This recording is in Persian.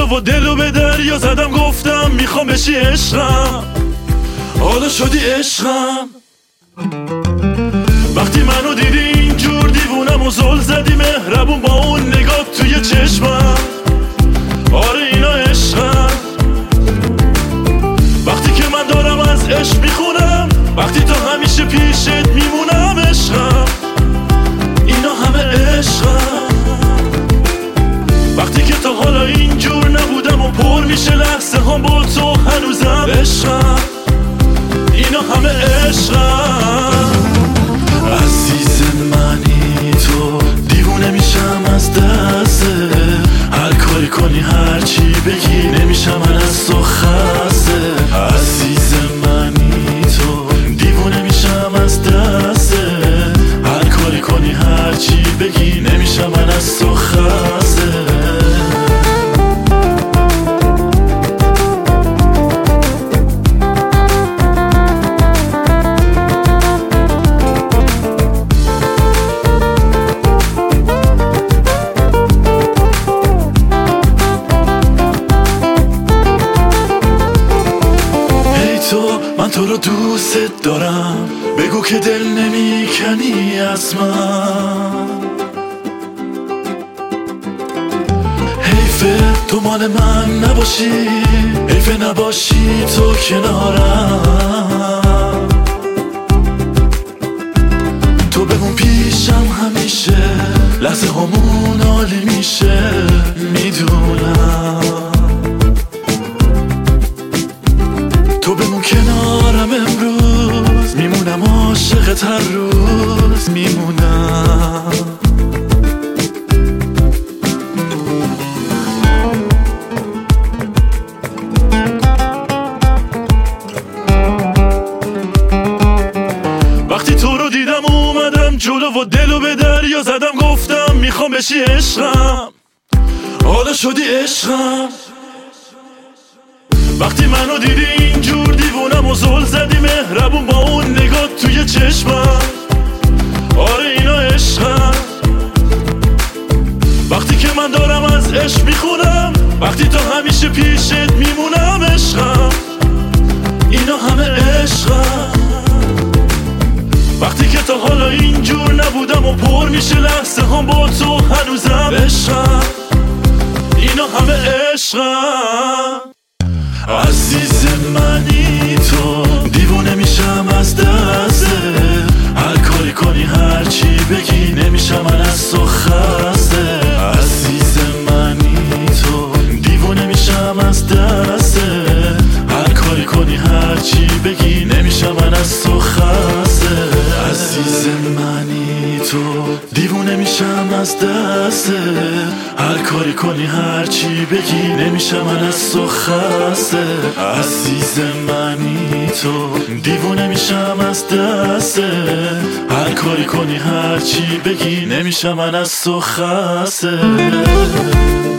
و دلو به دریا زدم، گفتم میخوام بشی عشقم، حالا شدی عشقم. وقتی منو دیدی اینجور دیوونم و زل زدی مهربون با اون نگاه توی چشمم، آره اینا عشقم. وقتی که من دارم از عشق میخونم، وقتی تا همیشه پیشت میمونم عشقم، اینا همه عشقم. وقتی که تا حالا اینجور نبودم و پر میشه لحظه هم با تو هنوزم عشقم، اینا همه عشقم. عزیز منی تو، دیوونه میشم از دسته، هر کاری کنی هر چی بگی نمیشم من از تو خسته. عزیز منی تو، دیوونه میشم از دسته، هر کاری کنی هر چی بگی نمیشم من از تو خسته. من تو رو دوست دارم، بگو که دل نمیکنی از من. حیفه تو مال من نباشی، حیفه نباشی تو کنارم. تو بمون پیشم همیشه، لحظه همون عالی میشه میدونم. تو بمون کنارم امروز، میمونم عاشقت هر روز میمونم. وقتی تو رو دیدم اومدم جلو و دلو به دریا زدم، گفتم میخوام بشی عشقم، حالا شدی عشقم. وقتی منو دیدی اینجور دیوونم و زل زدی مهربون با اون نگاه توی چشمم، آره اینا عشقم. وقتی که من دارم از عشق میخونم، وقتی تا همیشه پیشت میمونم عشقم، اینا همه عشقم. وقتی که تا حالا اینجور نبودم و پر میشه لحظه هم با تو هنوزم عشقم، اینا همه عشقم. عزیز منی تو، دیوونه میشم از دسته، هر کاری کنی هر چی بگی نمیشم من از تو خسته. عزیز منی تو، دیوونه میشم از دسته، هر کاری کنی هر چی بگی نمیشم من از تو خسته. عزیز منی تو، دیوونه میشم از دسته، هر کاری کنی هر چی بگی نمیشم من از تو خسته. عزیز منی تو، دیوونه میشم از دسته، هر کاری کنی هر چی بگی نمیشم من از تو خسته.